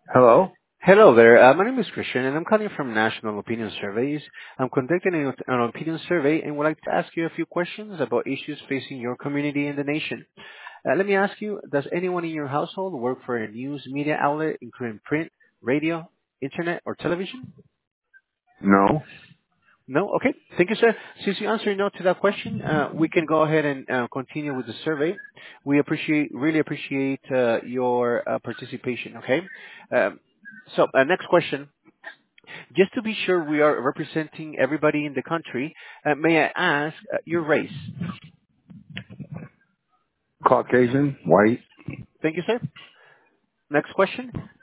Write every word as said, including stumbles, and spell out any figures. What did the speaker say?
Hello? Hello there. Uh, my name is Christian, and I'm calling from National Opinion Surveys. I'm conducting an, an opinion survey and would like to ask you a few questions about issues facing your community and the nation. Uh, let me ask you, does anyone in your household work for a news media outlet, including print, radio, internet, or television? No? No? Okay. Thank you, sir. Since you answered no to that question, uh, we can go ahead and uh, continue with the survey. We appreciate, really appreciate uh, your uh, participation, okay? Um, so, uh, next question. Just to be sure we are representing everybody in the country, uh, may I ask uh, your race? Caucasian? White? Thank you, sir. Next question.